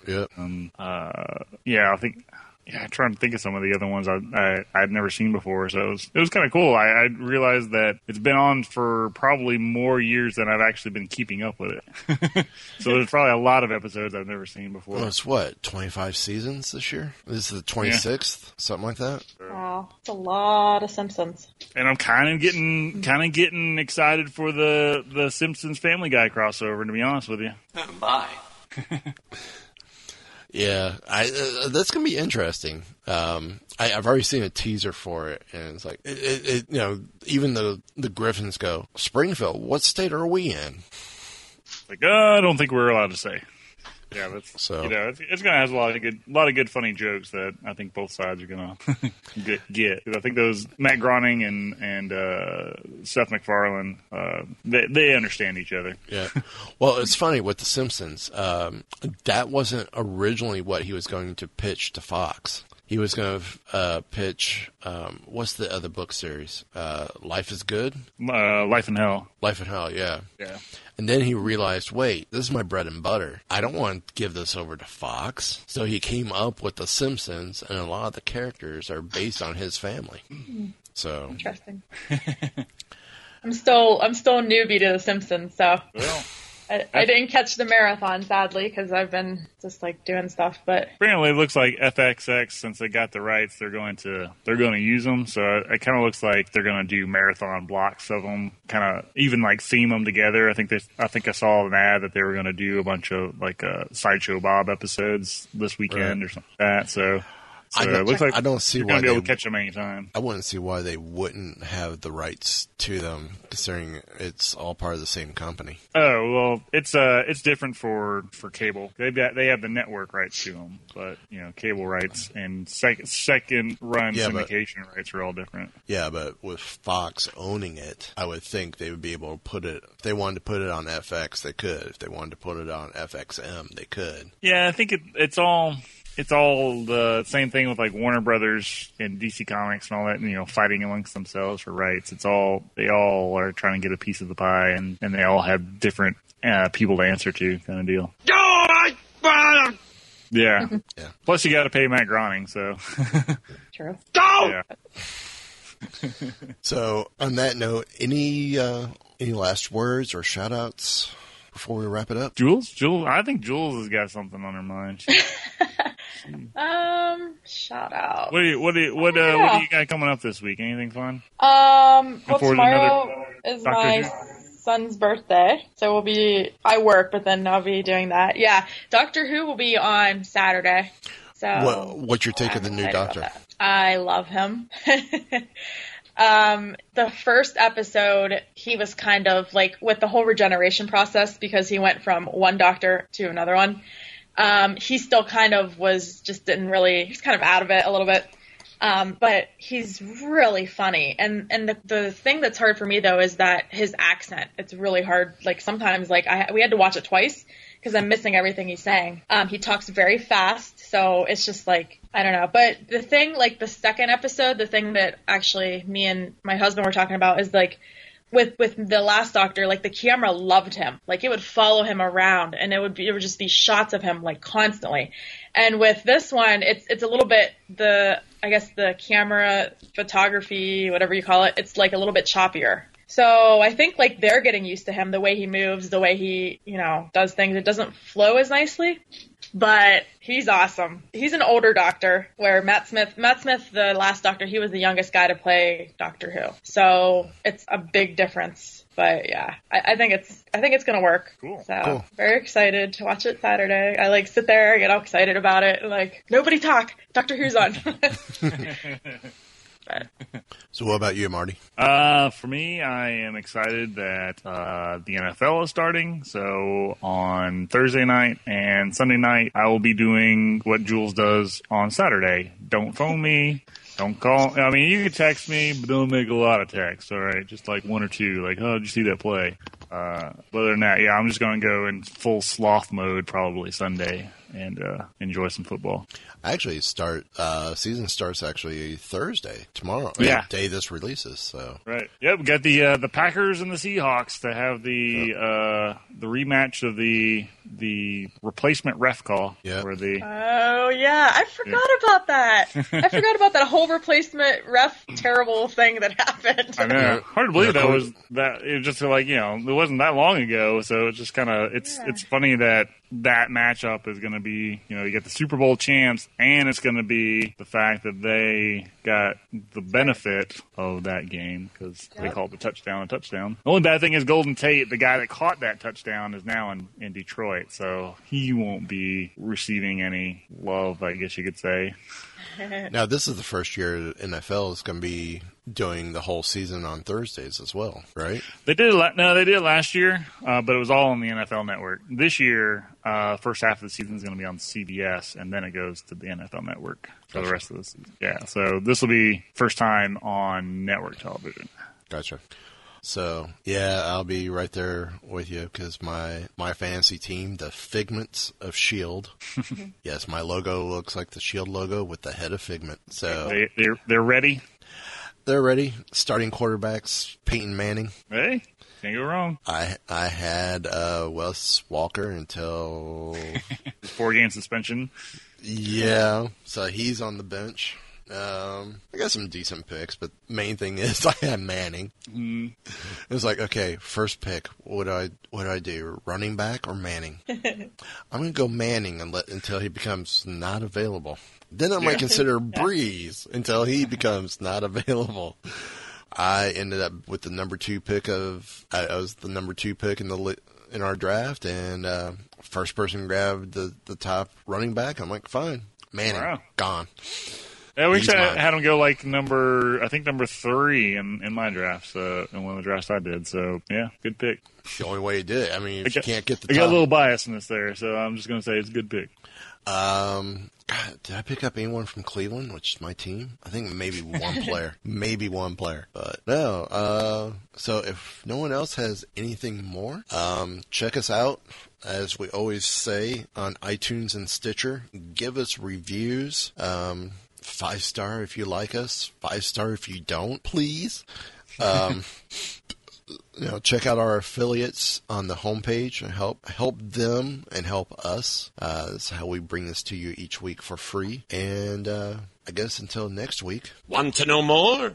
I'm trying to think of some of the other ones I'd never seen before, so it was kind of cool. I realized that it's been on for probably more years than I've actually been keeping up with it. So there's probably a lot of episodes I've never seen before. Well, it's 25 seasons this year? This is the 26th, something like that? Wow, it's a lot of Simpsons. And I'm kind of getting excited for the Simpsons Family Guy crossover, to be honest with you. Bye. Yeah, that's gonna be interesting. I've already seen a teaser for it, and it's like, even the Griffins go, Springfield, what state are we in? Like, I don't think we're allowed to say. Yeah, that's so. It's gonna have a lot of good funny jokes that I think both sides are gonna get. I think those Matt Groening and Seth MacFarlane, they understand each other. Yeah. Well, it's funny with The Simpsons. That wasn't originally what he was going to pitch to Fox. He was going to pitch, what's the other book series? Life is Good? Life in Hell. Life in Hell, yeah. Yeah. And then he realized, wait, this is my bread and butter. I don't want to give this over to Fox. So he came up with The Simpsons, and a lot of the characters are based on his family. So interesting. I'm still a newbie to The Simpsons, so well, I didn't catch the marathon, sadly, because I've been just like doing stuff. But apparently, it looks like FXX, since they got the rights, they're going to use them. So it kind of looks like they're going to do marathon blocks of them, kind of even like theme them together. I think I saw an ad that they were going to do a bunch of like Sideshow Bob episodes this weekend or something like that. So it looks like I don't see you're why going to be able to catch them anytime. I wouldn't see why they wouldn't have the rights to them, considering it's all part of the same company. Oh well, it's different for cable. They have the network rights to them, but cable rights and second run syndication rights are all different. Yeah, but with Fox owning it, I would think they would be able to put it. If they wanted to put it on FX, they could. If they wanted to put it on FXM, they could. Yeah, I think it's all the same thing with like Warner Brothers and DC Comics and all that, fighting amongst themselves for rights. They all are trying to get a piece of the pie, and they all have different people to answer to, kind of deal. Yeah. Yeah. Plus you got to pay Matt Groening, so. True. Yeah. So on that note, any last words or shout outs before we wrap it up? Jules, I think Jules has got something on her mind. Shout out. What do you got coming up this week? Anything fun? Well, tomorrow is my son's birthday, so I work, but then I'll be doing that. Yeah, Doctor Who will be on Saturday. So what's your take of the new Doctor? I love him. The first episode, he was kind of like with the whole regeneration process because he went from one doctor to another one. He still kind of he's kind of out of it a little bit. But he's really funny. And the thing that's hard for me though is that his accent, it's really hard. Like sometimes we had to watch it twice because I'm missing everything he's saying. He talks very fast. So it's just like, I don't know. But the thing, like the second episode, the thing that actually me and my husband were talking about is like, with the last doctor, like the camera loved him. Like it would follow him around and it would just be shots of him like constantly. And with this one, it's a little bit the camera photography, whatever you call it, it's like a little bit choppier. So I think like they're getting used to him, the way he moves, the way he, does things. It doesn't flow as nicely. But he's awesome. He's an older doctor, where Matt Smith, the last doctor, he was the youngest guy to play Doctor Who. So it's a big difference. But yeah, I think it's gonna work. Cool. So Cool. Very excited to watch it Saturday. I like sit there, get all excited about it, like nobody talk. Doctor Who's on. But. So what about you, Marty? For me, I am excited that the NFL is starting. So on Thursday night and Sunday night, I will be doing what Jules does on Saturday. Don't phone me. Don't call. I mean, you can text me, but don't make a lot of texts, all right? Just like one or two, like, oh, did you see that play? But other than that, yeah, I'm just going to go in full sloth mode probably Sunday and enjoy some football. Actually, season starts actually Thursday, tomorrow. Yeah. The day this releases. So Right. Yep. We got the Packers and the Seahawks to have the rematch of the replacement ref call. Yeah. Where the Oh yeah, I forgot about that. I forgot about that whole replacement ref terrible thing that happened. I know. Hard to believe that was that. It just like it wasn't that long ago. So it's just kind of it's funny that matchup is going to be you get the Super Bowl champs, and it's going to be the fact that they got the benefit of that game because they called the touchdown a touchdown. The only bad thing is Golden Tate, the guy that caught that touchdown, is now in Detroit, so he won't be receiving any love, I guess you could say. now this is the first year that NFL is going to be doing the whole season on Thursdays as well, right? They did it last year, but it was all on the NFL Network. This year, first half of the season is going to be on CBS, and then it goes to the NFL Network for the rest of the season. Yeah, so this will be first time on network television. Gotcha. So, yeah, I'll be right there with you because my fantasy team, the Figments of S.H.I.E.L.D. Yes, my logo looks like the S.H.I.E.L.D. logo with the head of Figment. So They're ready. They're ready. Starting quarterbacks, Peyton Manning. Hey, can't go wrong. I had Wes Walker until 4-game suspension. Yeah, so he's on the bench. I got some decent picks, but main thing is I had Manning. It was like, okay, first pick, what do I do? Running back or Manning? I'm gonna go Manning until he becomes not available. Then I might consider Breeze until he becomes not available. I ended up with the number 2 pick I was the number 2 pick in our draft, and first person grabbed the top running back. I'm like, fine, Manning, gone. Yeah, we had him go like number 3 in my drafts, in one of the drafts I did. So yeah, good pick. The only way he did it. I mean, if you can't get the I top. got a little biasness there, so I'm just going to say it's a good pick. God, did I pick up anyone from Cleveland, which is my team? I think maybe one player. Maybe one player. But no. So if no one else has anything more, check us out. As we always say on iTunes and Stitcher, give us reviews. 5-star if you like us. 5-star if you don't, please. Check out our affiliates on the homepage and help them and help us. That's how we bring this to you each week for free. And I guess until next week. Want to know more?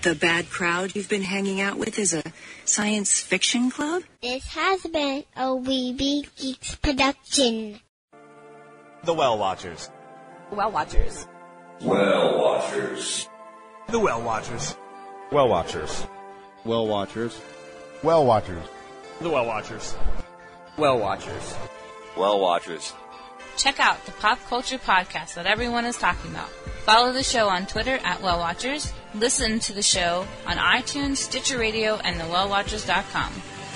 The bad crowd you've been hanging out with is a science fiction club? This has been a WeBe Geeks production. The Well Watchers. Well Watchers. Well Watchers. The Well Watchers. Well Watchers. Well Watchers. Well Watchers. The Well Watchers. Well Watchers. Well Watchers. Check out the pop culture podcast that everyone is talking about. Follow the show on Twitter at Well Watchers. Listen to the show on iTunes, Stitcher Radio, and thewellwatchers.com.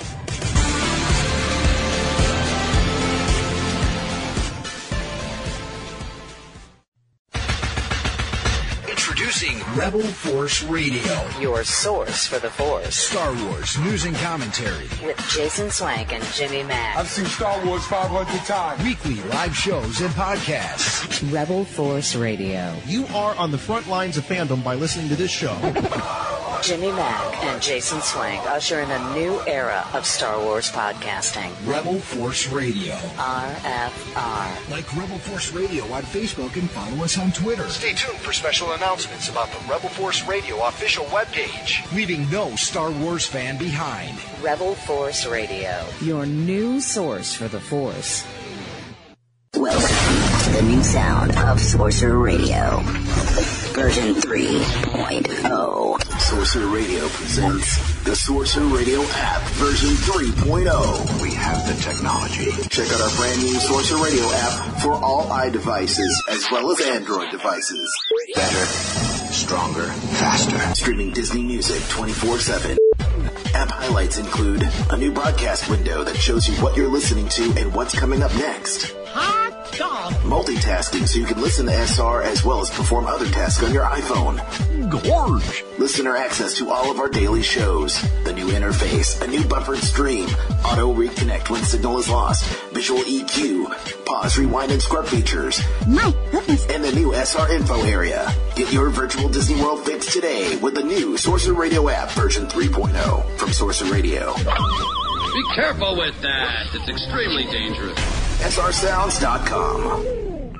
Introducing Rebel Force Radio, your source for the Force. Star Wars news and commentary with Jason Swank and Jimmy Mack. I've seen Star Wars 500 times. Weekly live shows and podcasts. Rebel Force Radio. You are on the front lines of fandom by listening to this show. Jimmy Mack and Jason Swank usher in a new era of Star Wars podcasting. Rebel Force Radio. RFR. Like Rebel Force Radio on Facebook and follow us on Twitter. Stay tuned for special announcements about the Rebel Force Radio official webpage. Leaving no Star Wars fan behind. Rebel Force Radio. Your new source for the Force. Welcome to the new sound of Sorcerer Radio. Version 3.0. Sorcerer Radio presents the Sorcerer Radio app, version 3.0. We have the technology. Check out our brand new Sorcerer Radio app for all iDevices as well as Android devices. Better, stronger, faster. Streaming Disney music 24/7. App highlights include a new broadcast window that shows you what you're listening to and what's coming up next. Hot dog. Multitasking so you can listen to SR as well as perform other tasks on your iPhone. Gorge. Listener access to all of our daily shows. The new interface, a new buffered stream, auto reconnect when signal is lost, visual EQ, pause, rewind, and scrub features. My goodness. And the new SR info area. Get your virtual Disney World fix today with the new Sorcerer Radio app version 3.0 from Sorcerer Radio. Be careful with that. It's extremely dangerous. SRSounds.com.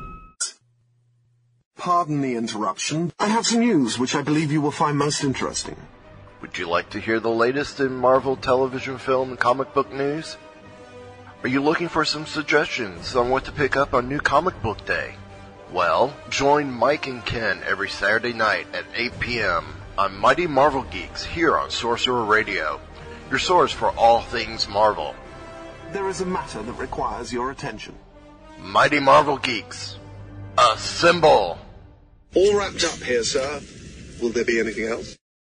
Pardon the interruption. I have some news which I believe you will find most interesting. Would you like to hear the latest in Marvel television, film, and comic book news? Are you looking for some suggestions on what to pick up on New Comic Book Day? Well, join Mike and Ken every Saturday night at 8 p.m. on Mighty Marvel Geeks here on Sorcerer Radio, your source for all things Marvel. There is a matter that requires your attention. Mighty Marvel Geeks. Assemble! All wrapped up here, sir. Will there be anything else?